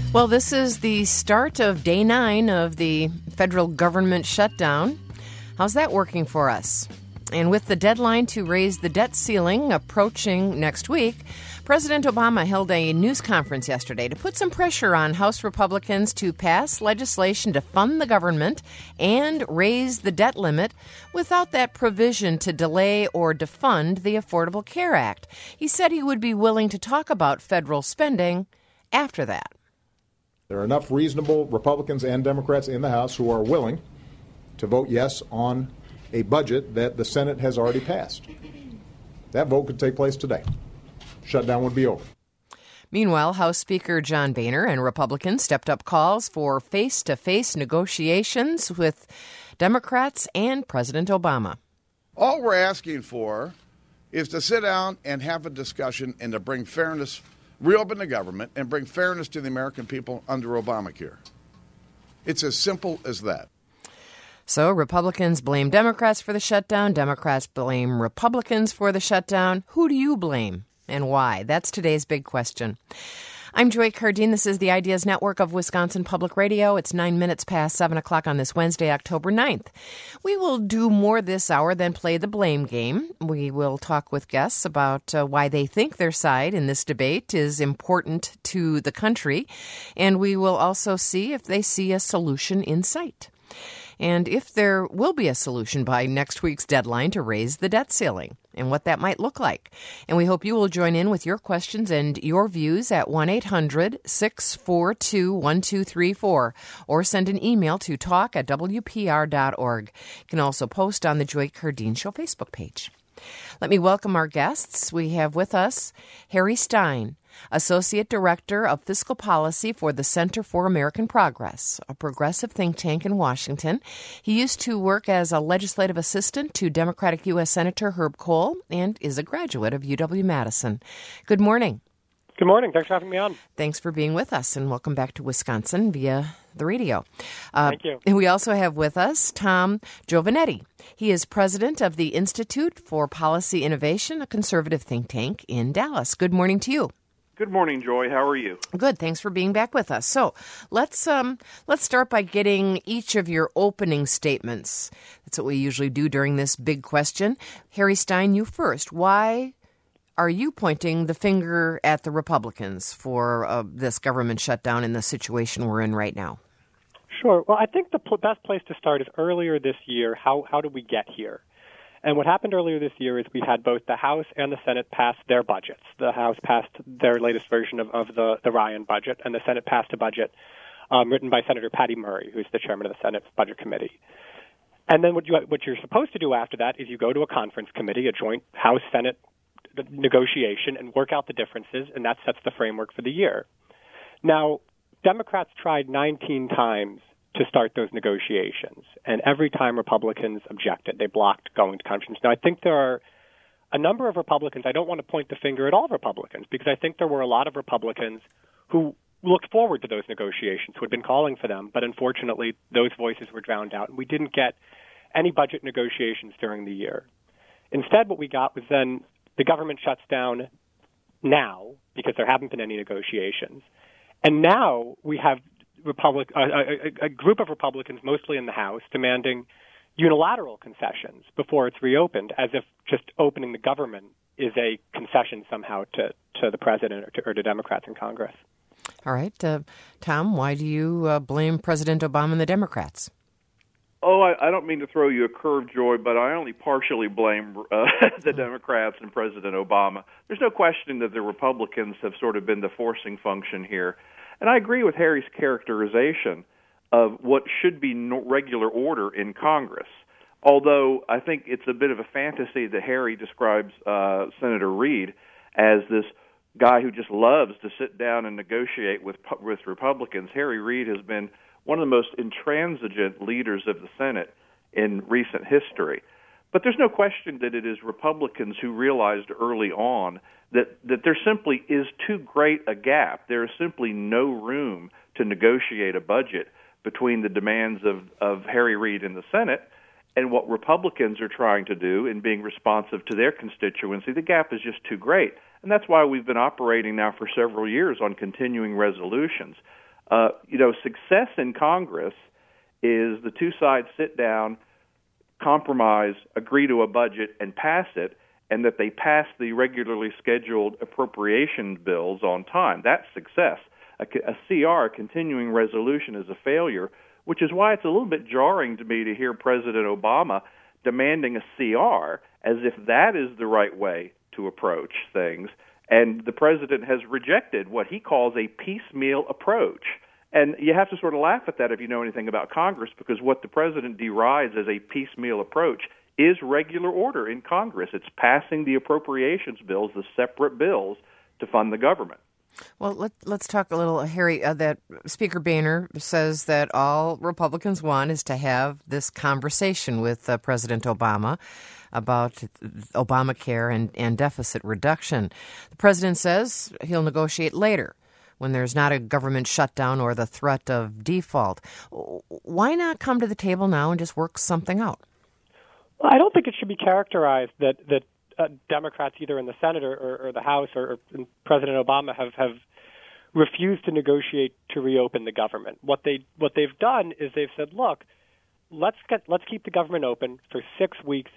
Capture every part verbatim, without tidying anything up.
Well, this is the start of day nine of the federal government shutdown. How's that working for us? And with the deadline to raise the debt ceiling approaching next week, President Obama held a news conference yesterday to put some pressure on House Republicans to pass legislation to fund the government and raise the debt limit without that provision to delay or defund the Affordable Care Act. He said he would be willing to talk about federal spending after that. There are enough reasonable Republicans and Democrats in the House who are willing to vote yes on a budget that the Senate has already passed. That vote could take place today. Shutdown would be over. Meanwhile, House Speaker John Boehner and Republicans stepped up calls for face-to-face negotiations with Democrats and President Obama. All we're asking for is to sit down and have a discussion and to bring fairness, reopen the government, and bring fairness to the American people under Obamacare. It's as simple as that. So Republicans blame Democrats for the shutdown. Democrats blame Republicans for the shutdown. Who do you blame and why? That's today's big question. I'm Joy Cardine. This is the Ideas Network of Wisconsin Public Radio. It's nine minutes past seven o'clock on this Wednesday, October ninth. We will do more this hour than play the blame game. We will talk with guests about uh, why they think their side in this debate is important to the country. And we will also see if they see a solution in sight, and if there will be a solution by next week's deadline to raise the debt ceiling and what that might look like. And we hope you will join in with your questions and your views at one eight hundred six four two one two three four or send an email to talk at w p r dot org. You can also post on the Joy Cardine Show Facebook page. Let me welcome our guests. We have with us Harry Stein, Associate Director of Fiscal Policy for the Center for American Progress, a progressive think tank in Washington. He used to work as a legislative assistant to Democratic U S Senator Herb Kohl and is a graduate of U W-Madison. Good morning. Good morning. Thanks for having me on. Thanks for being with us, and welcome back to Wisconsin via the radio. Uh, Thank you. And we also have with us Tom Giovanetti. He is president of the Institute for Policy Innovation, a conservative think tank in Dallas. Good morning to you. Good morning, Joy. How are you? Good. Thanks for being back with us. So let's um, let's start by getting each of your opening statements. That's what we usually do during this big question. Harry Stein, you first. Why are you pointing the finger at the Republicans for uh, this government shutdown in the situation we're in right now? Sure. Well, I think the pl- best place to start is earlier this year. How how did we get here? And what happened earlier this year is we had both the House and the Senate pass their budgets. The House passed their latest version of, of the, the Ryan budget, and the Senate passed a budget um, written by Senator Patty Murray, who's the chairman of the Senate Budget Committee. And then what, you, what you're supposed to do after that is you go to a conference committee, a joint House-Senate negotiation, and work out the differences, and that sets the framework for the year. Now, Democrats tried nineteen times to start those negotiations, and every time Republicans objected, they blocked going to conference. Now, I think there are a number of Republicans. I don't want to point the finger at all Republicans, because I think there were a lot of Republicans who looked forward to those negotiations, who had been calling for them, but unfortunately those voices were drowned out, and we didn't get any budget negotiations during the year. Instead, what we got was then the government shuts down now because there haven't been any negotiations, and now we have Republic, a, a, a group of Republicans, mostly in the House, demanding unilateral concessions before it's reopened, as if just opening the government is a concession somehow to, to the president or to, or to Democrats in Congress. All right. Uh, Tom, why do you uh, blame President Obama and the Democrats? Oh, I, I don't mean to throw you a curve, Joy, but I only partially blame uh, the Democrats and President Obama. There's no question that the Republicans have sort of been the forcing function here. And I agree with Harry's characterization of what should be no regular order in Congress, although I think it's a bit of a fantasy that Harry describes uh, Senator Reid as this guy who just loves to sit down and negotiate with with Republicans. Harry Reid has been one of the most intransigent leaders of the Senate in recent history. But there's no question that it is Republicans who realized early on that, that there simply is too great a gap. There is simply no room to negotiate a budget between the demands of, of Harry Reid in the Senate and what Republicans are trying to do in being responsive to their constituency. The gap is just too great. And that's why we've been operating now for several years on continuing resolutions. Uh, you know, success in Congress is the two sides sit down, compromise, agree to a budget, and pass it, and that they pass the regularly scheduled appropriation bills on time. That's success. A, a C R, a continuing resolution, is a failure, which is why it's a little bit jarring to me to hear President Obama demanding a C R as if that is the right way to approach things. And the president has rejected what he calls a piecemeal approach. And you have to sort of laugh at that if you know anything about Congress, because what the president derides as a piecemeal approach is regular order in Congress. It's passing the appropriations bills, the separate bills, to fund the government. Well, let, let's talk a little, Harry, uh, that Speaker Boehner says that all Republicans want is to have this conversation with uh, President Obama about Obamacare and, and deficit reduction. The president says he'll negotiate later when there's not a government shutdown or the threat of default. Why not come to the table now and just work something out? Well, I don't think it should be characterized that, that uh, Democrats either in the Senate or, or, or the House or, or President Obama have, have refused to negotiate to reopen the government. What they what they've done is they've said, look, let's get let's keep the government open for six weeks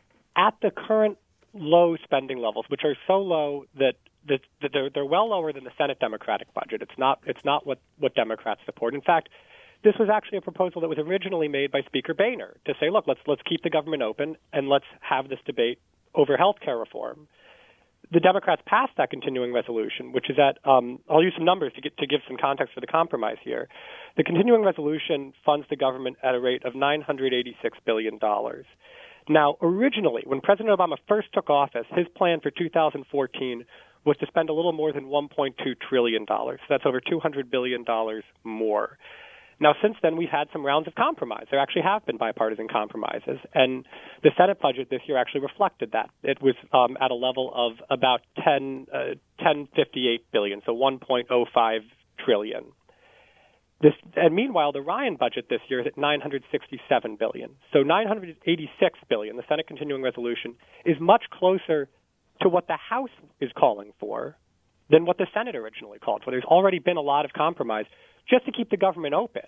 at the current low spending levels, which are so low that that they're, they're well lower than the Senate Democratic budget. It's not it's not what, what Democrats support. In fact, this was actually a proposal that was originally made by Speaker Boehner to say, look, let's let's keep the government open and let's have this debate over health care reform. The Democrats passed that continuing resolution, which is at, um, I'll use some numbers to, get, to give some context for the compromise here. The continuing resolution funds the government at a rate of nine hundred eighty-six billion dollars. Now, originally, when President Obama first took office, his plan for two thousand fourteen was to spend a little more than one point two trillion dollars. So that's over two hundred billion dollars more. Now, since then, we've had some rounds of compromise. There actually have been bipartisan compromises, and the Senate budget this year actually reflected that. It was um, at a level of about ten, uh, ten fifty-eight billion dollars, so one point oh five trillion dollars. This, and meanwhile, the Ryan budget this year is at nine hundred sixty-seven billion dollars. So nine hundred eighty-six billion dollars, the Senate continuing resolution, is much closer to what the House is calling for than what the Senate originally called for. There's already been a lot of compromise just to keep the government open.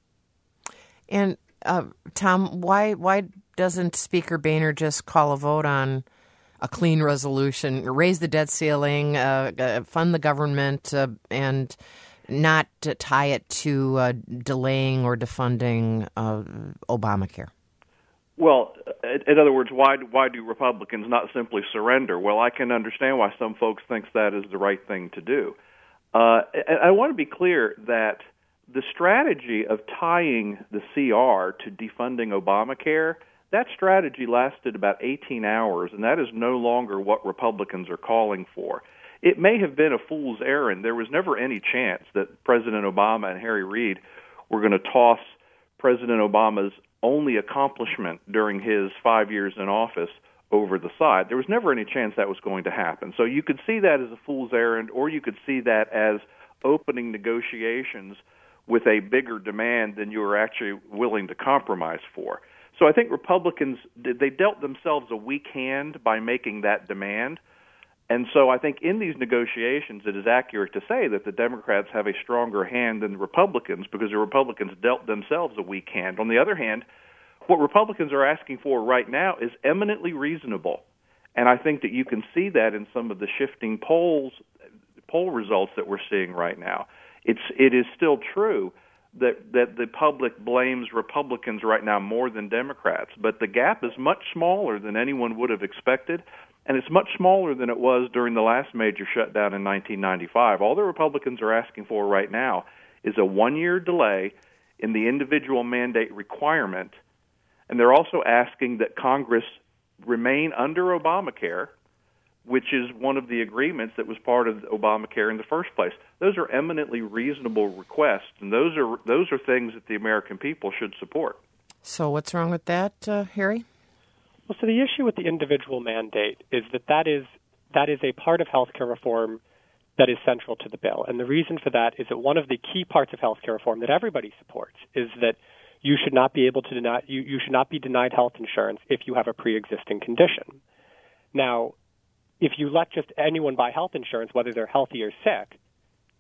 And, uh, Tom, why why doesn't Speaker Boehner just call a vote on a clean resolution, raise the debt ceiling, uh, uh, fund the government, uh, and not to tie it to uh, delaying or defunding uh, Obamacare? Well, in other words, why why do Republicans not simply surrender? Well, I can understand why some folks think that is the right thing to do. Uh, I want to be clear that the strategy of tying the C R to defunding Obamacare, that strategy lasted about eighteen hours, and that is no longer what Republicans are calling for. It may have been a fool's errand. There was never any chance that President Obama and Harry Reid were going to toss President Obama's only accomplishment during his five years in office over the side. There was never any chance that was going to happen. So you could see that as a fool's errand, or you could see that as opening negotiations with a bigger demand than you were actually willing to compromise for. So I think Republicans, they dealt themselves a weak hand by making that demand. And so I think in these negotiations, it is accurate to say that the Democrats have a stronger hand than the Republicans because the Republicans dealt themselves a weak hand. On the other hand, what Republicans are asking for right now is eminently reasonable. And I think that you can see that in some of the shifting polls, poll results that we're seeing right now. It's, it is still true that, that the public blames Republicans right now more than Democrats, but the gap is much smaller than anyone would have expected, and it's much smaller than it was during the last major shutdown in nineteen ninety-five. All the Republicans are asking for right now is a one-year delay in the individual mandate requirement, and they're also asking that Congress remain under Obamacare, which is one of the agreements that was part of Obamacare in the first place. Those are eminently reasonable requests, and those are those are things that the American people should support. So what's wrong with that, uh, Harry? Well, so the issue with the individual mandate is that that is, that is a part of health care reform that is central to the bill. And the reason for that is that one of the key parts of health care reform that everybody supports is that you should not be able to deny, you, you should not be denied health insurance if you have a pre-existing condition. Now, if you let just anyone buy health insurance, whether they're healthy or sick,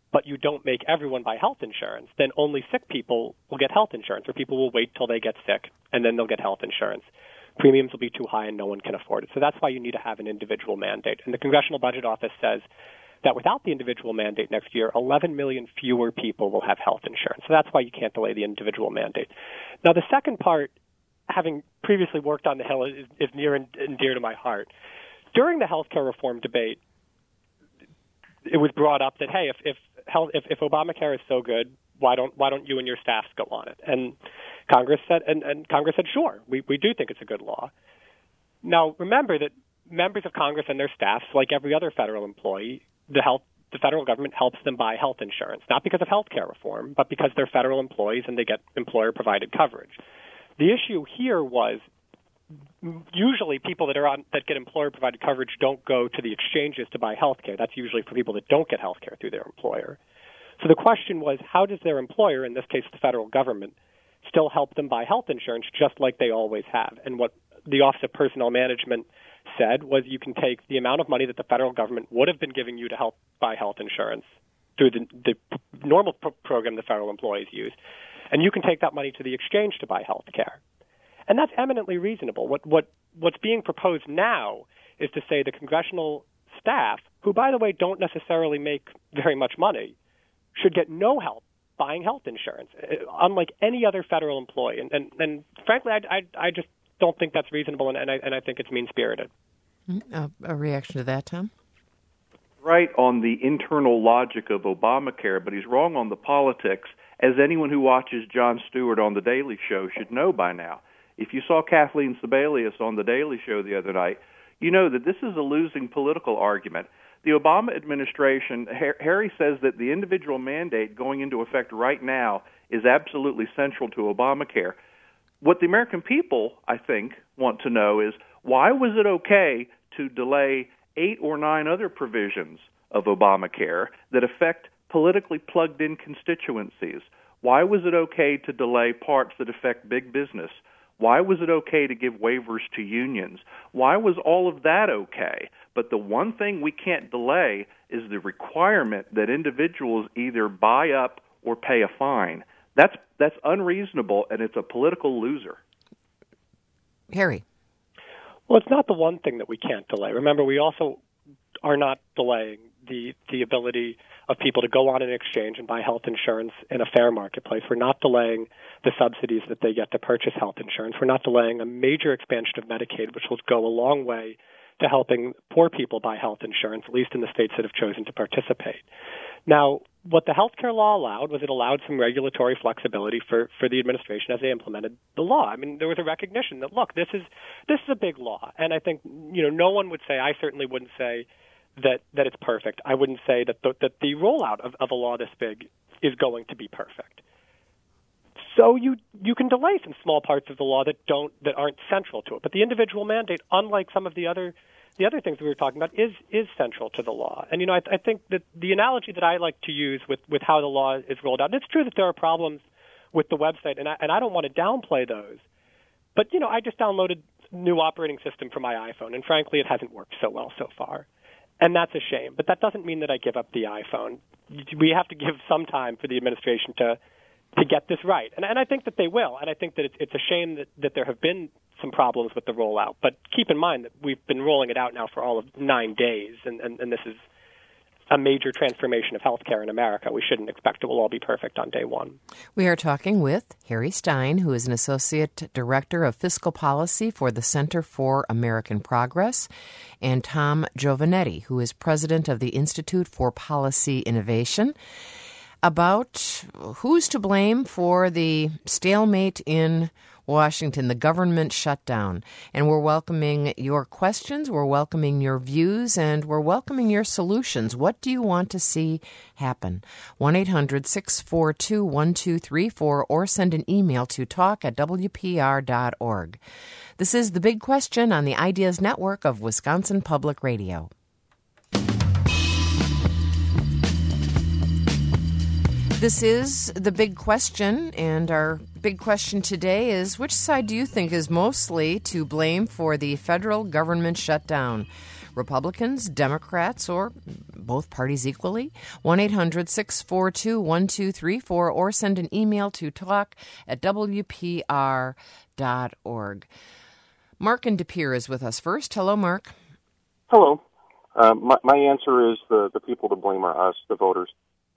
but you don't make everyone buy health insurance, then only sick people will get health insurance, or people will wait till they get sick, and then they'll get health insurance. Premiums will be too high and no one can afford it. So that's why you need to have an individual mandate. And the Congressional Budget Office says that without the individual mandate next year, eleven million fewer people will have health insurance. So that's why you can't delay the individual mandate. Now, the second part, having previously worked on the Hill, is, is near and, and dear to my heart. During the health care reform debate, it was brought up that, hey, if if, health, if if Obamacare is so good, why don't why don't you and your staffs go on it? And Congress said, and, and Congress said, sure, we, we do think it's a good law. Now, remember that members of Congress and their staffs, like every other federal employee, the health the federal government helps them buy health insurance, not because of health care reform, but because they're federal employees and they get employer-provided coverage. The issue here was usually people that are on that get employer-provided coverage don't go to the exchanges to buy health care. That's usually for people that don't get health care through their employer. So the question was, how does their employer, in this case the federal government, still help them buy health insurance just like they always have? And what the Office of Personnel Management said was you can take the amount of money that the federal government would have been giving you to help buy health insurance through the, the normal pro- program the federal employees use, and you can take that money to the exchange to buy health care. And that's eminently reasonable. What, what, what's being proposed now is to say the congressional staff, who, by the way, don't necessarily make very much money, should get no help buying health insurance, unlike any other federal employee. And, and, and frankly, I, I, I just don't think that's reasonable, and, and, I, and I think it's mean-spirited. Uh, a reaction to that, Tom? Right on the internal logic of Obamacare, but he's wrong on the politics, as anyone who watches Jon Stewart on The Daily Show should know by now. If you saw Kathleen Sebelius on The Daily Show the other night, you know that this is a losing political argument. The Obama administration, Harry says that the individual mandate going into effect right now is absolutely central to Obamacare. What the American people, I think, want to know is, why was it okay to delay eight or nine other provisions of Obamacare that affect politically plugged-in constituencies? Why was it okay to delay parts that affect big business? Why was it okay to give waivers to unions? Why was all of that okay? But the one thing we can't delay is the requirement that individuals either buy up or pay a fine. That's that's unreasonable, and it's a political loser. Harry. Well, it's not the one thing that we can't delay. Remember, we also are not delaying the the ability of people to go on an exchange and buy health insurance in a fair marketplace. We're not delaying the subsidies that they get to purchase health insurance. We're not delaying a major expansion of Medicaid, which will go a long way to helping poor people buy health insurance, at least in the states that have chosen to participate. Now, what the health care law allowed was it allowed some regulatory flexibility for, for the administration as they implemented the law. I mean, there was a recognition that, look, this is this is a big law. And I think, you know, no one would say, I certainly wouldn't say that, that it's perfect. I wouldn't say that the, that the rollout of, of a law this big is going to be perfect. So you you can delay some small parts of the law that don't that aren't central to it. But the individual mandate, unlike some of the other the other things that we were talking about, is is central to the law. And you know, I, I think that the analogy that I like to use with, with how the law is rolled out, and it's true that there are problems with the website, and I, and I don't want to downplay those. But you know, I just downloaded a new operating system for my iPhone, and frankly, it hasn't worked so well so far. And that's a shame. But that doesn't mean that I give up the iPhone. We have to give some time for the administration to to get this right. And, and I think that they will. And I think that it's, it's a shame that, that there have been some problems with the rollout. But keep in mind that we've been rolling it out now for all of nine days, and, and, and this is a major transformation of healthcare in America. We shouldn't expect it will all be perfect on day one. We are talking with Harry Stein, who is an Associate Director of Fiscal Policy for the Center for American Progress, and Tom Giovanetti, who is President of the Institute for Policy Innovation, about who's to blame for the stalemate in Washington, the government shutdown. And we're welcoming your questions, we're welcoming your views, and we're welcoming your solutions. What do you want to see happen? one eight hundred six four two one two three four or send an email to talk at w p r dot org. This is The Big Question on the Ideas Network of Wisconsin Public Radio. This is The Big Question, and our big question today is, which side do you think is mostly to blame for the federal government shutdown? Republicans, Democrats, or both parties equally? one eight hundred six four two one two three four or send an email to talk at w p r dot org. Mark in De Pere is with us first. Hello, Mark. Hello. Uh, my, my answer is the, the people to blame are us, the voters.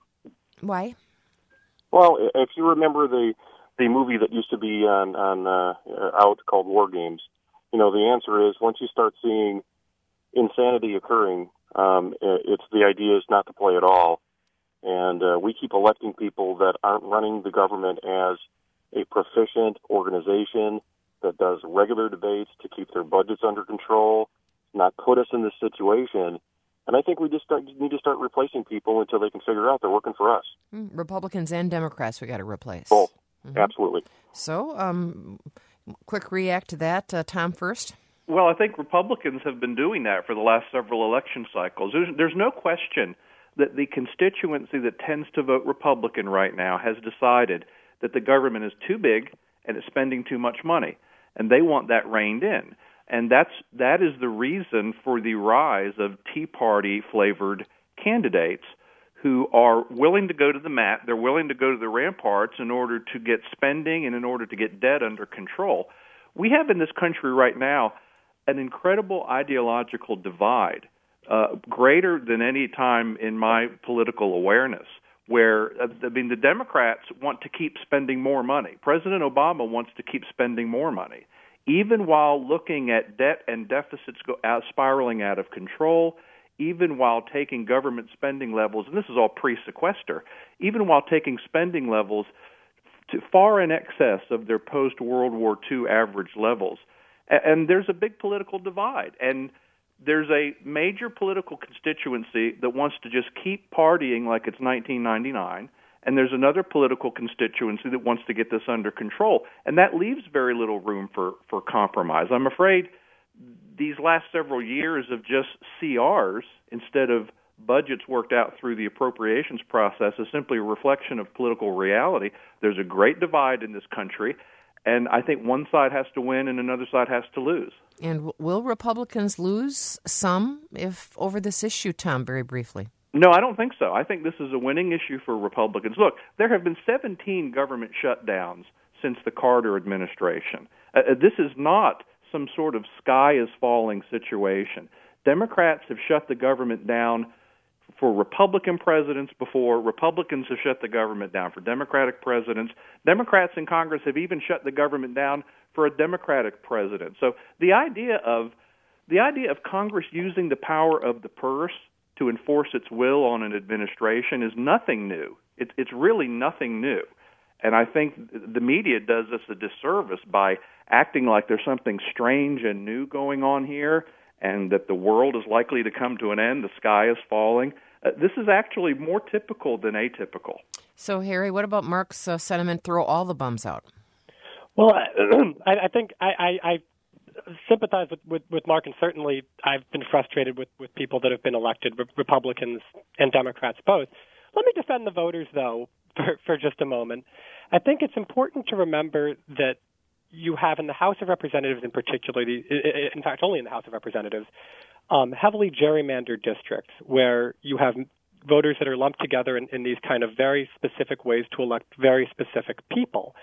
Why? Well, if you remember the the movie that used to be on, on uh, out called War Games, you know, the answer is once you start seeing insanity occurring, um, it's the idea is not to play at all. And uh, we keep electing people that aren't running the government as a proficient organization that does regular debates to keep their budgets under control, not put us in this situation. And I think we just start, need to start replacing people until they can figure out they're working for us. Republicans and Democrats we got to replace. Both. Mm-hmm. Absolutely. So, um, quick react to that. Uh, Tom first. Well, I think Republicans have been doing that for the last several election cycles. There's, there's no question that the constituency that tends to vote Republican right now has decided that the government is too big and is spending too much money, and they want that reined in. And that's that is the reason for the rise of Tea Party-flavored candidates who are willing to go to the mat, they're willing to go to the ramparts in order to get spending and in order to get debt under control. We have in this country right now an incredible ideological divide, uh, greater than any time in my political awareness, where, uh, I mean, the Democrats want to keep spending more money. President Obama wants to keep spending more money, even while looking at debt and deficits go out, spiraling out of control, even while taking government spending levels, and this is all pre-sequester, even while taking spending levels to far in excess of their post-World War Two average levels. And there's a big political divide, and there's a major political constituency that wants to just keep partying like it's nineteen ninety-nine, and there's another political constituency that wants to get this under control. And that leaves very little room for, for compromise. I'm afraid these last several years of just C Rs instead of budgets worked out through the appropriations process is simply a reflection of political reality. There's a great divide in this country, and I think one side has to win and another side has to lose. And w- will Republicans lose some if over this issue, Tom, very briefly? No, I don't think so. I think this is a winning issue for Republicans. Look, there have been seventeen government shutdowns since the Carter administration. Uh, this is not some sort of sky-is-falling situation. Democrats have shut the government down for Republican presidents before. Republicans have shut the government down for Democratic presidents. Democrats in Congress have even shut the government down for a Democratic president. So the idea of the idea of Congress using the power of the purse to enforce its will on an administration is nothing new. It's it's really nothing new. And I think the media does us a disservice by acting like there's something strange and new going on here and that the world is likely to come to an end, the sky is falling. Uh, this is actually more typical than atypical. So, Harry, what about Mark's uh, sentiment, throw all the bums out? Well, I, I think I, I, I sympathize with, with, with Mark, and certainly I've been frustrated with, with people that have been elected, re- Republicans and Democrats both. Let me defend the voters, though, for, for just a moment. I think it's important to remember that you have in the House of Representatives in particular, the, in fact, only in the House of Representatives, um, heavily gerrymandered districts where you have voters that are lumped together in, in these kind of very specific ways to elect very specific people.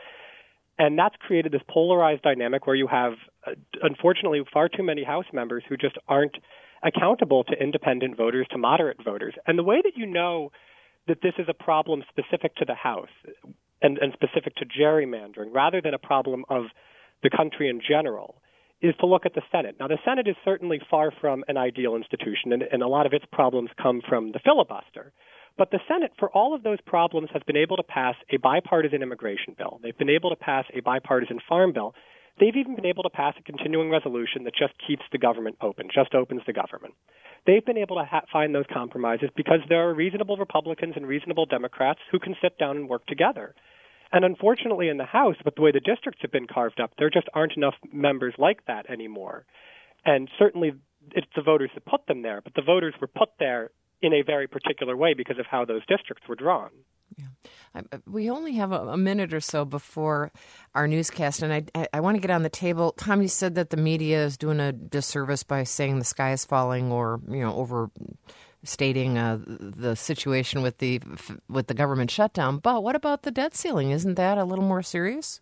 And that's created this polarized dynamic where you have, uh, unfortunately, far too many House members who just aren't accountable to independent voters, to moderate voters. And the way that you know that this is a problem specific to the House and, and specific to gerrymandering, rather than a problem of the country in general, is to look at the Senate. Now, the Senate is certainly far from an ideal institution, and, and a lot of its problems come from the filibuster. But the Senate, for all of those problems, has been able to pass a bipartisan immigration bill. They've been able to pass a bipartisan farm bill. They've even been able to pass a continuing resolution that just keeps the government open, just opens the government. They've been able to ha- find those compromises because there are reasonable Republicans and reasonable Democrats who can sit down and work together. And unfortunately in the House, with the way the districts have been carved up, there just aren't enough members like that anymore. And certainly it's the voters that put them there, but the voters were put there in a very particular way because of how those districts were drawn. Yeah. I, we only have a, a minute or so before our newscast, and I, I, I want to get on the table. Tom, you said that the media is doing a disservice by saying the sky is falling or, you know, over stating uh, the situation with the with the government shutdown. But what about the debt ceiling? Isn't that a little more serious?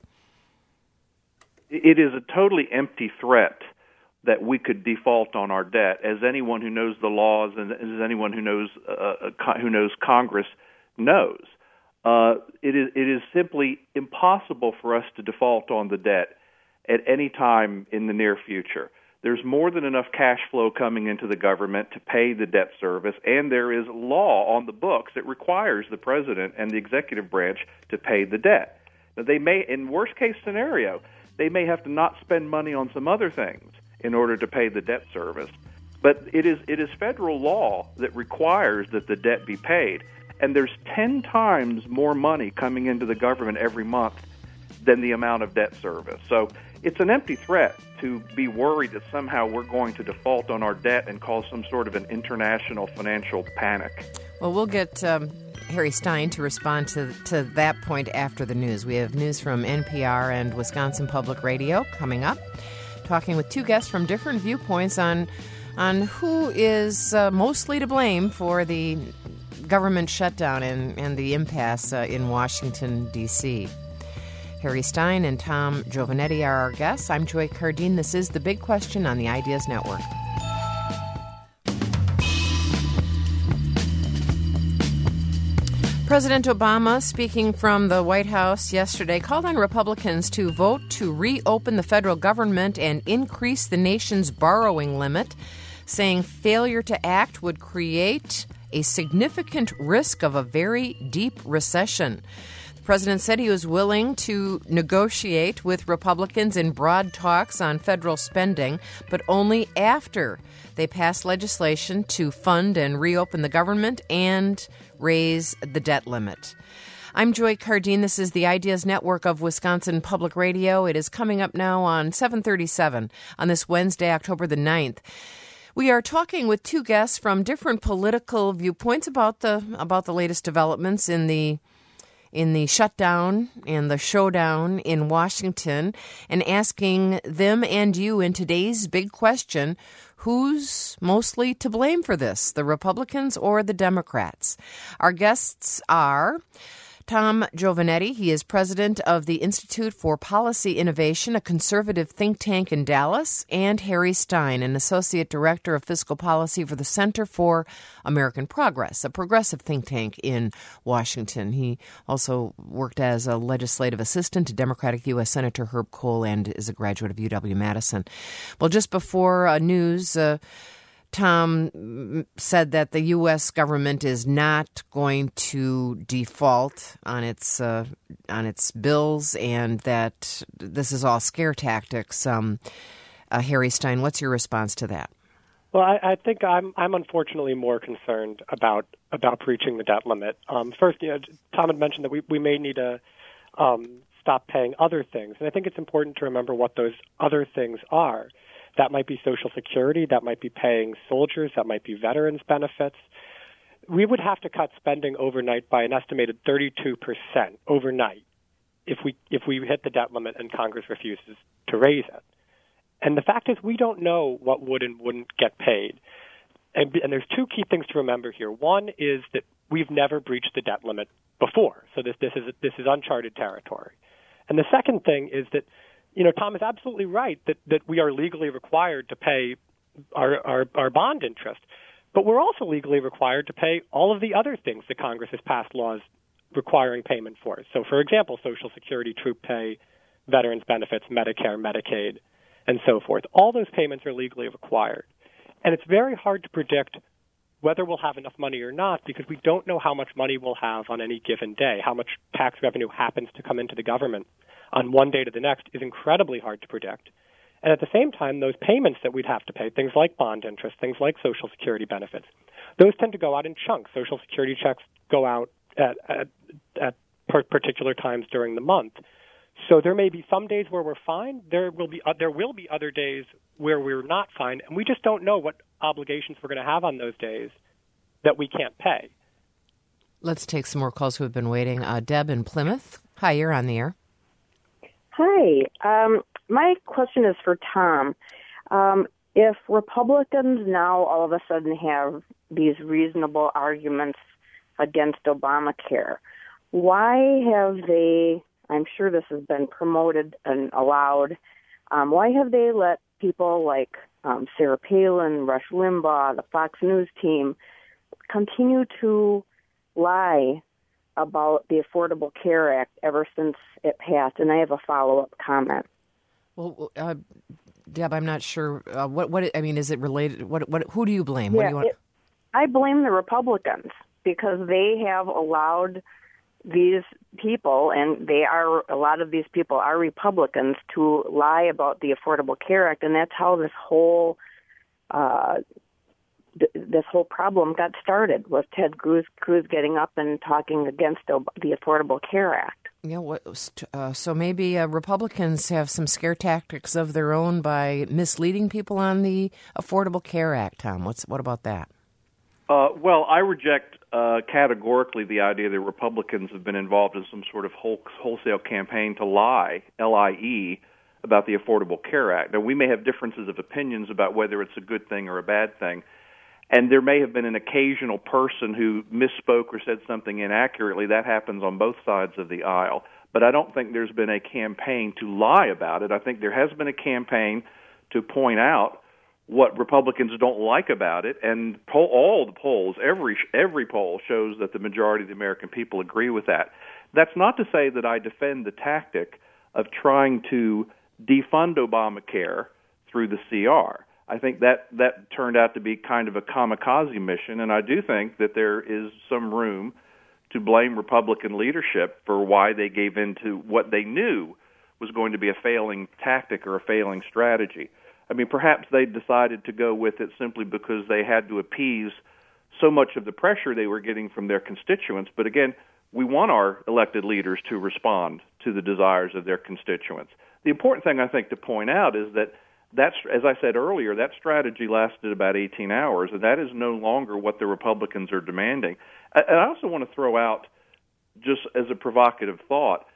It is a totally empty threat that we could default on our debt. As anyone who knows the laws and as anyone who knows uh, who knows Congress knows, uh, it is it is simply impossible for us to default on the debt at any time in the near future. There's more than enough cash flow coming into the government to pay the debt service, and there is law on the books that requires the president and the executive branch to pay the debt. Now, they may, in worst case scenario, they may have to not spend money on some other things in order to pay the debt service. But it is it is federal law that requires that the debt be paid, and there's ten times more money coming into the government every month than the amount of debt service. So it's an empty threat to be worried that somehow we're going to default on our debt and cause some sort of an international financial panic. Well, we'll get um, Harry Stein to respond to, to that point after the news. We have news from N P R and Wisconsin Public Radio coming up, talking with two guests from different viewpoints on, on who is uh, mostly to blame for the government shutdown and, and the impasse uh, in Washington, D C Harry Stein and Tom Giovanetti are our guests. I'm Joy Cardine. This is The Big Question on the Ideas Network. President Obama, speaking from the White House yesterday, called on Republicans to vote to reopen the federal government and increase the nation's borrowing limit, saying failure to act would create a significant risk of a very deep recession. The president said he was willing to negotiate with Republicans in broad talks on federal spending, but only after they pass legislation to fund and reopen the government and raise the debt limit. I'm Joy Cardine. This is the Ideas Network of Wisconsin Public Radio. It is coming up now on seven thirty-seven on this Wednesday, October the ninth. We are talking with two guests from different political viewpoints about the about the latest developments in the in the shutdown and the showdown in Washington, and asking them and you in today's big question, who's mostly to blame for this, the Republicans or the Democrats? Our guests are Tom Giovanetti. He is president of the Institute for Policy Innovation, a conservative think tank in Dallas, and Harry Stein, an associate director of fiscal policy for the Center for American Progress, a progressive think tank in Washington. He also worked as a legislative assistant to Democratic U S Senator Herb Kohl and is a graduate of U W-Madison. Well, just before uh, news, uh, Tom said that the U S government is not going to default on its uh, on its bills, and that this is all scare tactics. Um, uh, Harry Stein, what's your response to that? Well, I, I think I'm I'm unfortunately more concerned about about breaching the debt limit. Um, first, you know, Tom had mentioned that we, we may need to um, stop paying other things, and I think it's important to remember what those other things are. That might be Social Security, that might be paying soldiers, that might be veterans benefits. We would have to cut spending overnight by an estimated thirty-two percent overnight if we if we hit the debt limit and Congress refuses to raise it. And the fact is, we don't know what would and wouldn't get paid. And, and there's two key things to remember here. One is that we've never breached the debt limit before, so this this is this is uncharted territory. And the second thing is that, you know, Tom is absolutely right that, that we are legally required to pay our, our, our bond interest, but we're also legally required to pay all of the other things that Congress has passed laws requiring payment for. So, for example, Social Security, troop pay, veterans benefits, Medicare, Medicaid, and so forth. All those payments are legally required. And it's very hard to predict whether we'll have enough money or not, because we don't know how much money we'll have on any given day. How much tax revenue happens to come into the government on one day to the next is incredibly hard to predict. And at the same time, those payments that we'd have to pay, things like bond interest, things like Social Security benefits, those tend to go out in chunks. Social Security checks go out at, at, at particular times during the month. So there may be some days where we're fine. There will be uh, there will be other days where we're not fine, and we just don't know what obligations we're going to have on those days that we can't pay. Let's take some more calls who have been waiting. Uh, Deb in Plymouth. Hi, you're on the air. Hi. Um, my question is for Tom. Um, if Republicans now all of a sudden have these reasonable arguments against Obamacare. Why have they, I'm sure this has been promoted and allowed, um, why have they let people like um, Sarah Palin, Rush Limbaugh, the Fox News team continue to lie about the Affordable Care Act ever since it passed? And I have a follow-up comment. Well, uh, Deb, I'm not sure uh, what. What I mean, is it related? What? What? Who do you blame? Yeah, what do you want? It, I blame the Republicans because they have allowed these people, and they are a lot of these people are Republicans, to lie about the Affordable Care Act, and that's how this whole uh, th- this whole problem got started. Was Ted Cruz, Cruz getting up and talking against the Affordable Care Act? Yeah, what, uh, so maybe uh, Republicans have some scare tactics of their own by misleading people on the Affordable Care Act. Tom, what's what about that? Uh, well, I reject uh, categorically the idea that Republicans have been involved in some sort of whole, wholesale campaign to lie, L I E, about the Affordable Care Act. Now, we may have differences of opinions about whether it's a good thing or a bad thing, and there may have been an occasional person who misspoke or said something inaccurately. That happens on both sides of the aisle. But I don't think there's been a campaign to lie about it. I think there has been a campaign to point out what Republicans don't like about it, and poll, all the polls, every every poll shows that the majority of the American people agree with that. That's not to say that I defend the tactic of trying to defund Obamacare through the C R. I think that that turned out to be kind of a kamikaze mission, and I do think that there is some room to blame Republican leadership for why they gave in to what they knew was going to be a failing tactic or a failing strategy. I mean, perhaps they decided to go with it simply because they had to appease so much of the pressure they were getting from their constituents. But again, we want our elected leaders to respond to the desires of their constituents. The important thing, I think, to point out is that that's, as I said earlier, that strategy lasted about eighteen hours, and that is no longer what the Republicans are demanding. And I also want to throw out, just as a provocative thought,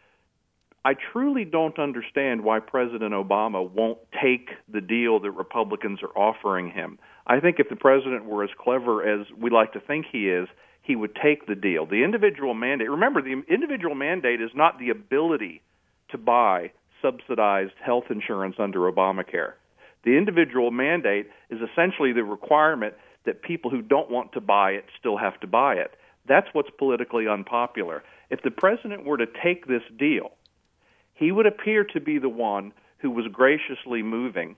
I truly don't understand why President Obama won't take the deal that Republicans are offering him. I think if the president were as clever as we like to think he is, he would take the deal. The individual mandate, remember, the individual mandate is not the ability to buy subsidized health insurance under Obamacare. The individual mandate is essentially the requirement that people who don't want to buy it still have to buy it. That's what's politically unpopular. If the president were to take this deal, he would appear to be the one who was graciously moving.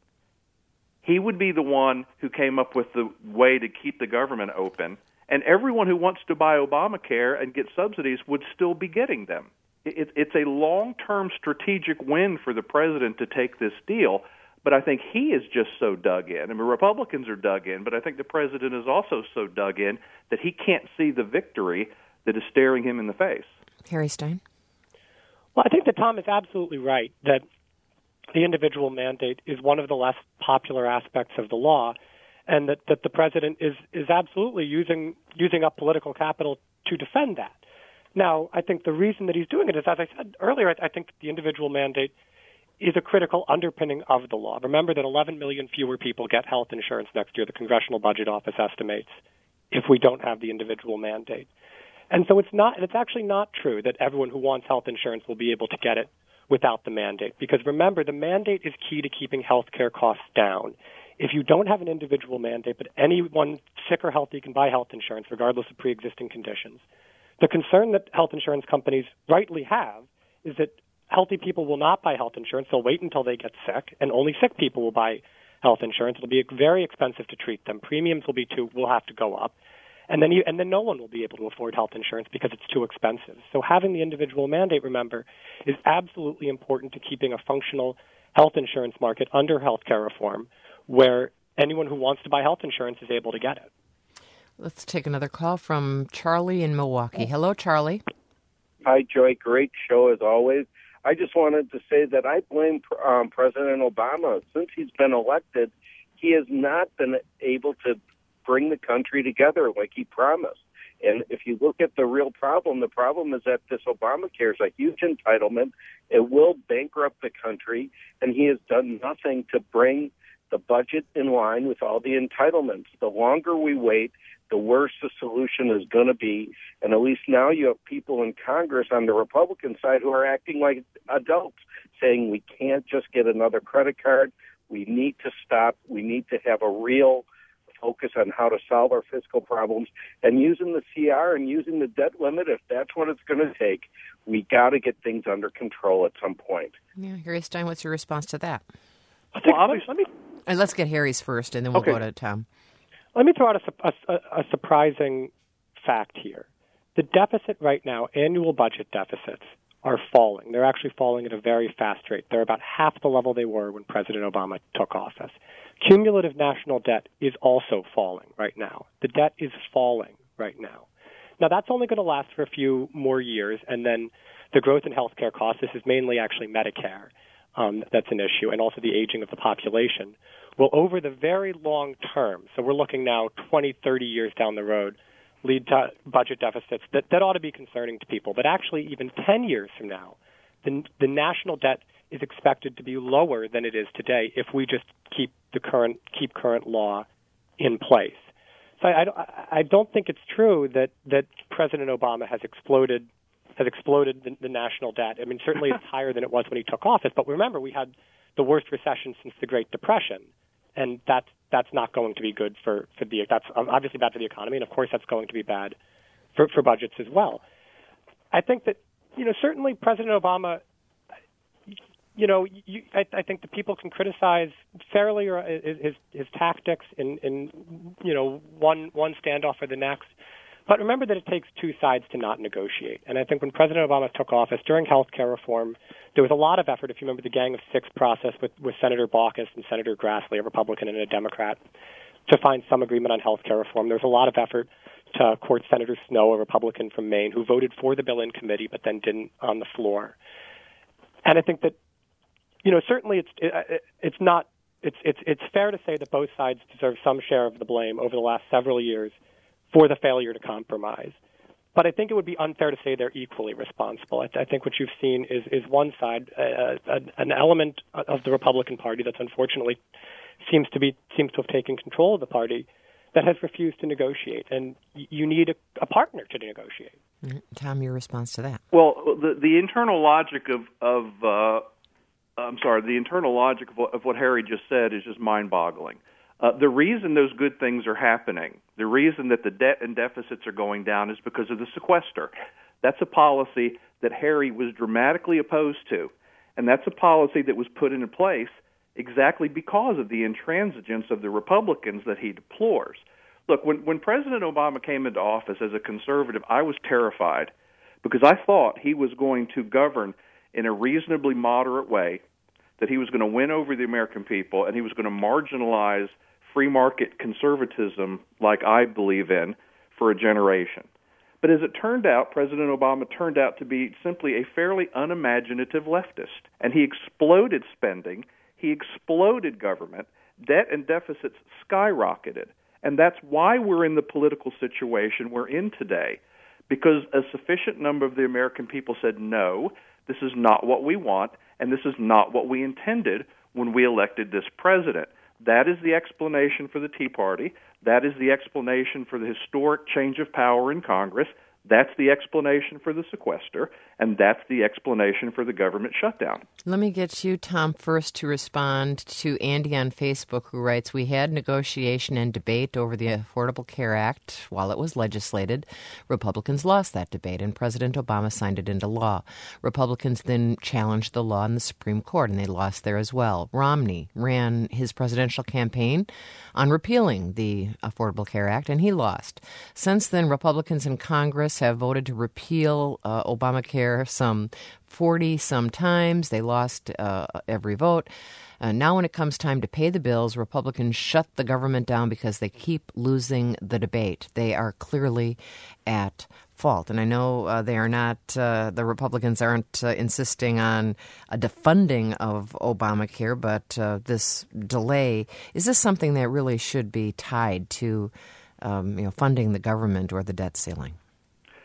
He would be the one who came up with the way to keep the government open, and everyone who wants to buy Obamacare and get subsidies would still be getting them. It, it's a long-term strategic win for the president to take this deal, but I think he is just so dug in. I mean, Republicans are dug in, but I think the president is also so dug in that he can't see the victory that is staring him in the face. Harry Stein? Well, I think that Tom is absolutely right that the individual mandate is one of the less popular aspects of the law, and that, that the president is, is absolutely using using up political capital to defend that. Now, I think the reason that he's doing it is, as I said earlier, I, I think the individual mandate is a critical underpinning of the law. Remember that eleven million fewer people get health insurance next year, the Congressional Budget Office estimates, if we don't have the individual mandate. And so it's not, it's actually not true that everyone who wants health insurance will be able to get it without the mandate. Because remember, the mandate is key to keeping health care costs down. If you don't have an individual mandate, but anyone sick or healthy can buy health insurance regardless of pre-existing conditions, the concern that health insurance companies rightly have is that healthy people will not buy health insurance. They'll wait until they get sick, and only sick people will buy health insurance. It'll be very expensive to treat them. Premiums will be too, will have to go up. And then you, and then no one will be able to afford health insurance because it's too expensive. So having the individual mandate, remember, is absolutely important to keeping a functional health insurance market under health care reform where anyone who wants to buy health insurance is able to get it. Let's take another call from Charlie in Milwaukee. Hello, Charlie. Hi, Joy. Great show as always. I just wanted to say that I blame um, President Obama. Since he's been elected, he has not been able to bring the country together like he promised. And if you look at the real problem, the problem is that this Obamacare is a huge entitlement. It will bankrupt the country, and he has done nothing to bring the the budget in line with all the entitlements. The longer we wait, the worse the solution is going to be. And at least now you have people in Congress on the Republican side who are acting like adults, saying we can't just get another credit card. We need to stop. We need to have a real focus on how to solve our fiscal problems. And using the C R and using the debt limit, if that's what it's going to take, we got to get things under control at some point. Yeah, Harry Stein, what's your response to that? Well, obviously, let me, And let's get Harry's first, and then we'll okay. go to Tom. Let me throw out a, a, a surprising fact here. The deficit right now, annual budget deficits, are falling. They're actually falling at a very fast rate. They're about half the level they were when President Obama took office. Cumulative national debt is also falling right now. The debt is falling right now. Now, that's only going to last for a few more years, and then the growth in healthcare costs, this is mainly actually Medicare um, that's an issue, and also the aging of the population, will over the very long term, so we're looking now twenty, thirty years down the road, lead to budget deficits that, that ought to be concerning to people. But actually, even ten years from now, the, the national debt is expected to be lower than it is today if we just keep the current keep current law in place. So I, I, I don't think it's true that, that President Obama has exploded has exploded the, the national debt. I mean, certainly it's higher than it was when he took office. But remember, we had the worst recession since the Great Depression, and that's that's not going to be good for, for the that's obviously bad for the economy, and of course that's going to be bad for, for budgets as well. I think that you know certainly President Obama. You know, you, I, I think the people can criticize fairly or his, his his tactics in, in you know one one standoff or the next. But remember that it takes two sides to not negotiate. And I think when President Obama took office during health care reform, there was a lot of effort. If you remember the Gang of Six process with, with Senator Baucus and Senator Grassley, a Republican and a Democrat, to find some agreement on health care reform. There was a lot of effort to court Senator Snowe, a Republican from Maine, who voted for the bill in committee but then didn't on the floor. And I think that You know, certainly it's it, it's not it's it's it's fair to say that both sides deserve some share of the blame over the last several years for the failure to compromise. But I think it would be unfair to say they're equally responsible. I, I think what you've seen is is one side, uh, an element of the Republican Party that's unfortunately seems to be seems to have taken control of the party that has refused to negotiate, and you need a, a partner to negotiate. Mm-hmm. Tom, your response to that? Well, the the internal logic of of uh, I'm sorry, the internal logic of what, of what Harry just said is just mind-boggling. Uh, the reason those good things are happening, the reason that the debt and deficits are going down is because of the sequester. That's a policy that Harry was dramatically opposed to, and that's a policy that was put into place exactly because of the intransigence of the Republicans that he deplores. Look, when, when President Obama came into office as a conservative, I was terrified because I thought he was going to govern in a reasonably moderate way, that he was going to win over the American people, and he was going to marginalize free market conservatism like I believe in for a generation. But as it turned out, President Obama turned out to be simply a fairly unimaginative leftist, and he exploded spending, he exploded government, debt and deficits skyrocketed, and that's why we're in the political situation we're in today, because a sufficient number of the American people said no, this is not what we want, and this is not what we intended when we elected this president. That is the explanation for the Tea Party. That is the explanation for the historic change of power in Congress. That's the explanation for the sequester, and that's the explanation for the government shutdown. Let me get you, Tom, first to respond to Andy on Facebook, who writes, we had negotiation and debate over the Affordable Care Act while it was legislated. Republicans lost that debate, and President Obama signed it into law. Republicans then challenged the law in the Supreme Court, and they lost there as well. Romney ran his presidential campaign on repealing the Affordable Care Act, and he lost. Since then, Republicans in Congress have voted to repeal uh, Obamacare some forty-some times. They lost uh, every vote. Uh, now when it comes time to pay the bills, Republicans shut the government down because they keep losing the debate. They are clearly at fault. And I know uh, they are not, uh, the Republicans aren't uh, insisting on a defunding of Obamacare, but uh, this delay, is this something that really should be tied to um, you know, funding the government or the debt ceiling?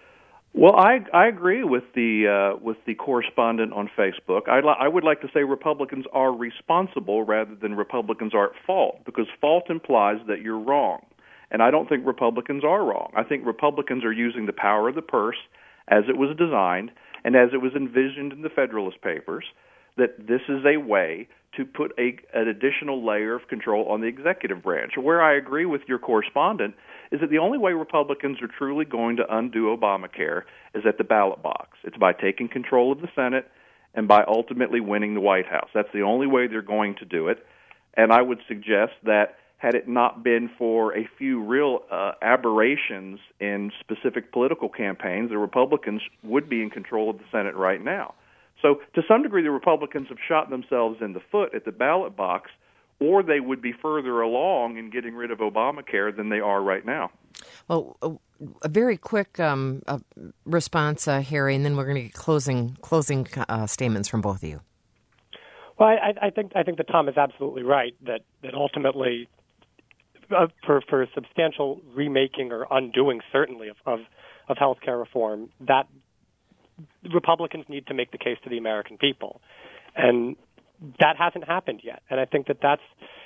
Well, I I agree with the uh, with the correspondent on Facebook. I li- I would like to say Republicans are responsible rather than Republicans are at fault, because fault implies that you're wrong, and I don't think Republicans are wrong. I think Republicans are using the power of the purse as it was designed and as it was envisioned in the Federalist Papers, that this is a way to put a, an additional layer of control on the executive branch. Where I agree with your correspondent is that the only way Republicans are truly going to undo Obamacare is at the ballot box. It's by taking control of the Senate and by ultimately winning the White House. That's the only way they're going to do it. And I would suggest that had it not been for a few real uh, aberrations in specific political campaigns, the Republicans would be in control of the Senate right now. So to some degree, the Republicans have shot themselves in the foot at the ballot box, or they would be further along in getting rid of Obamacare than they are right now. Well, a, a very quick um, uh, response, uh, Harry, and then we're going to get closing closing uh, statements from both of you. Well, I, I think I think that Tom is absolutely right that that ultimately, uh, for for substantial remaking or undoing, certainly of of, of health care reform, that Republicans need to make the case to the American people, and that hasn't happened yet. And I think that that's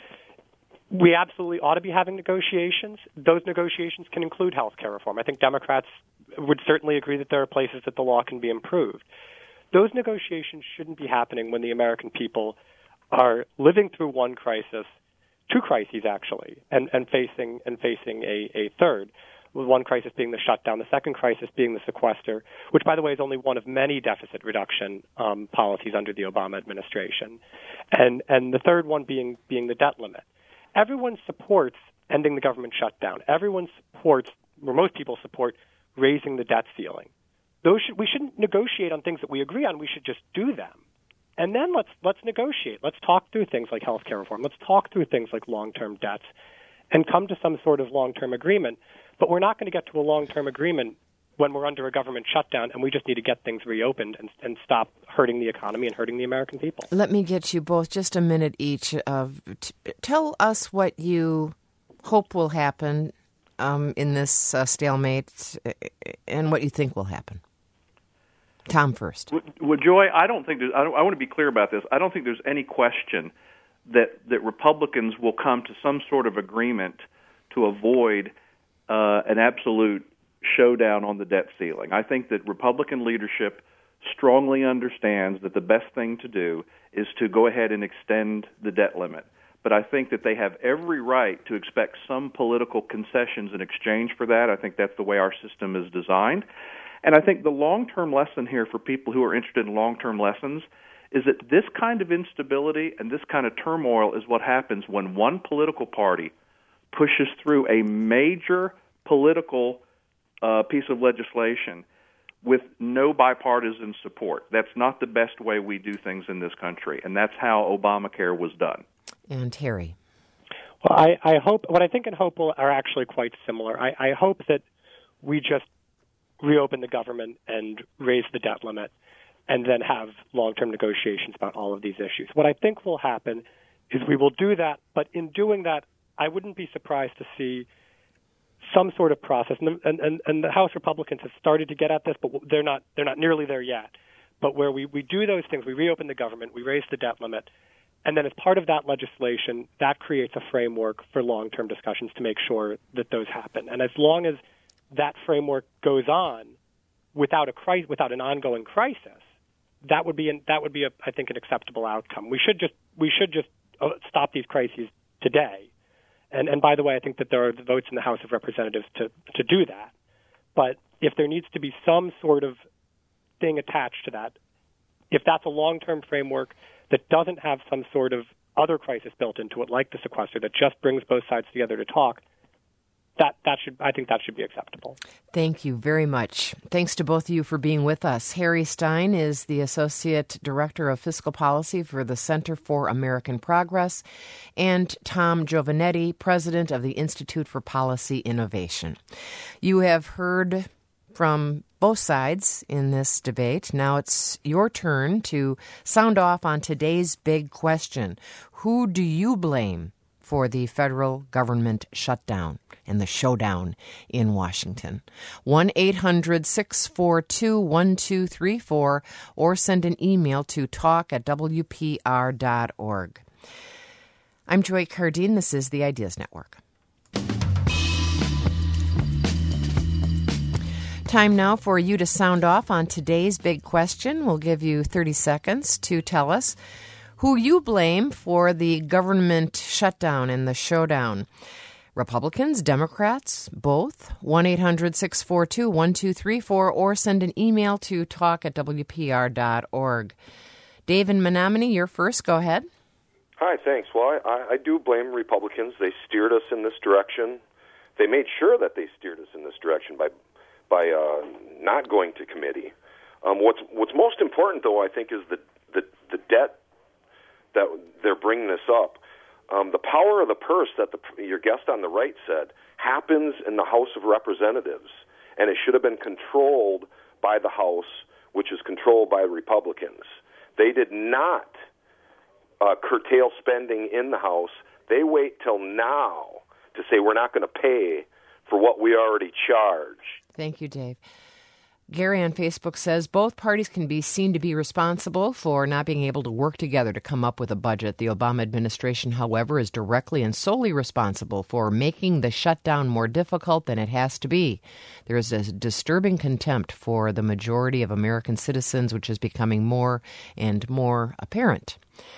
we absolutely ought to be having negotiations. Those negotiations can include health care reform. I think Democrats would certainly agree that there are places that the law can be improved. Those negotiations shouldn't be happening when the American people are living through one crisis, two crises actually, and, and facing and facing a, a third. With one crisis being the shutdown, the second crisis being the sequester, which, by the way, is only one of many deficit reduction um, policies under the Obama administration, and and the third one being being the debt limit. Everyone supports ending the government shutdown. Everyone supports, or most people support, raising the debt ceiling. Those should, we shouldn't negotiate on things that we agree on. We should just do them, and then let's let's negotiate. Let's talk through things like health care reform. Let's talk through things like long-term debts, and come to some sort of long-term agreement. But we're not going to get to a long-term agreement when we're under a government shutdown, and we just need to get things reopened and, and stop hurting the economy and hurting the American people. Let me get you both just a minute each. Uh, t- tell us what you hope will happen um, in this uh, stalemate and what you think will happen. Tom first. Well, Joy, I don't think there's, I, don't, I want to be clear about this. I don't think there's any question that, that Republicans will come to some sort of agreement to avoid Uh, an absolute showdown on the debt ceiling. I think that Republican leadership strongly understands that the best thing to do is to go ahead and extend the debt limit. But I think that they have every right to expect some political concessions in exchange for that. I think that's the way our system is designed. And I think the long-term lesson here for people who are interested in long-term lessons is that this kind of instability and this kind of turmoil is what happens when one political party pushes through a major political uh, piece of legislation with no bipartisan support. That's not the best way we do things in this country, and that's how Obamacare was done. And Harry. Well, I, I hope, what I think and hope will, are actually quite similar. I, I hope that we just reopen the government and raise the debt limit and then have long-term negotiations about all of these issues. What I think will happen is we will do that, but in doing that, I wouldn't be surprised to see some sort of process, and, and, and the House Republicans have started to get at this, but they're not they're not nearly there yet. But where we, we do those things, we reopen the government, we raise the debt limit, and then as part of that legislation, that creates a framework for long-term discussions to make sure that those happen. And as long as that framework goes on without a crisis, without an ongoing crisis, that would be an, that would be a, I think an acceptable outcome. We should just we should just stop these crises today. And, and by the way, I think that there are the votes in the House of Representatives to, to do that. But if there needs to be some sort of thing attached to that, if that's a long-term framework that doesn't have some sort of other crisis built into it, like the sequester, that just brings both sides together to talk, that that should I think that should be acceptable. Thank you very much. Thanks to both of you for being with us. Harry Stein is the Associate Director of Fiscal Policy for the Center for American Progress, and Tom Giovanetti, President of the Institute for Policy Innovation. You have heard from both sides in this debate. Now it's your turn to sound off on today's big question. Who do you blame for the federal government shutdown and the showdown in Washington. one eight hundred six four two one two three four or send an email to talk at w p r dot org. I'm Joy Cardine. This is the Ideas Network. Time now for you to sound off on today's big question. We'll give you thirty seconds to tell us who you blame for the government shutdown and the showdown. Republicans, Democrats, both. one eight hundred six four two one two three four or send an email to talk at w p r dot org. Dave in Menominee, you're first. Go ahead. Hi, thanks. Well, I, I do blame Republicans. They steered us in this direction. They made sure that they steered us in this direction by by uh, not going to committee. Um, what's what's most important, though, I think, is the the, the debt that they're bringing this up. Um, the power of the purse that the, your guest on the right said happens in the House of Representatives, and it should have been controlled by the House, which is controlled by Republicans. They did not uh, curtail spending in the House. They wait till now to say we're not going to pay for what we already charge. Thank you, Dave. Gary on Facebook says both parties can be seen to be responsible for not being able to work together to come up with a budget. The Obama administration, however, is directly and solely responsible for making the shutdown more difficult than it has to be. There is a disturbing contempt for the majority of American citizens, which is becoming more and more apparent.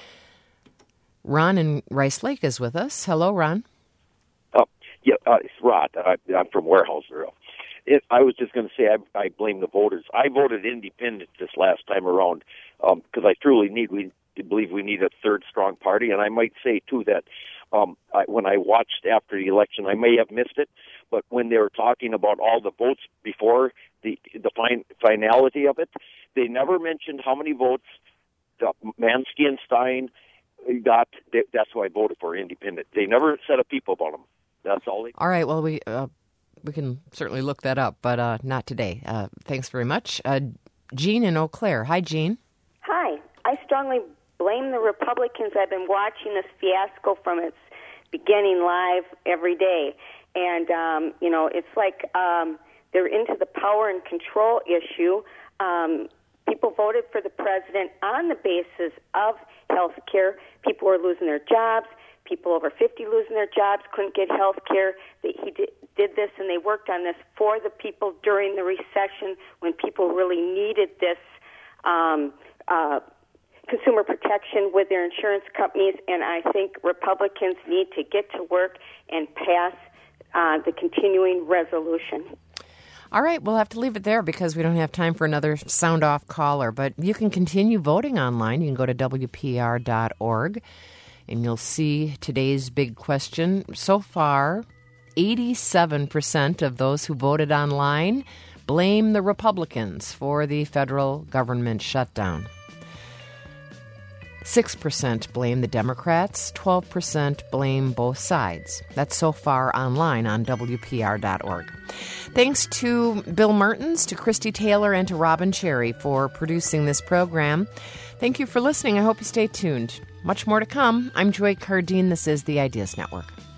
Ron in Rice Lake is with us. Hello, Ron. Oh, yeah, uh, it's Rod. Uh, I'm from Weyerhaeuser. It, I was just going to say I, I blame the voters. I voted independent this last time around because um, I truly need we believe we need a third strong party. And I might say too that um, I, when I watched after the election, I may have missed it, but when they were talking about all the votes before the the fin- finality of it, they never mentioned how many votes uh, Mansky and Stein got. That's why I voted for independent. They never said a peep about them. That's all. They- all right. Well, we. Uh... We can certainly look that up, but uh, not today. Uh, thanks very much. Uh, Jean in Eau Claire. Hi, Jean. Hi. I strongly blame the Republicans. I've been watching this fiasco from its beginning live every day. And, um, you know, it's like um, they're into the power and control issue. Um, people voted for the president on the basis of health care. People were losing their jobs. People over fifty losing their jobs couldn't get health care. He did, did this, and they worked on this for the people during the recession when people really needed this um, uh, consumer protection with their insurance companies. And I think Republicans need to get to work and pass uh, the continuing resolution. All right, we'll have to leave it there because we don't have time for another sound-off caller. But you can continue voting online. You can go to w p r dot org. And you'll see today's big question. So far, eighty-seven percent of those who voted online blame the Republicans for the federal government shutdown. six percent blame the Democrats. twelve percent blame both sides. That's so far online on w p r dot org. Thanks to Bill Mertens, to Christy Taylor, and to Robin Cherry for producing this program. Thank you for listening. I hope you stay tuned. Much more to come. I'm Joy Cardine. This is the Ideas Network.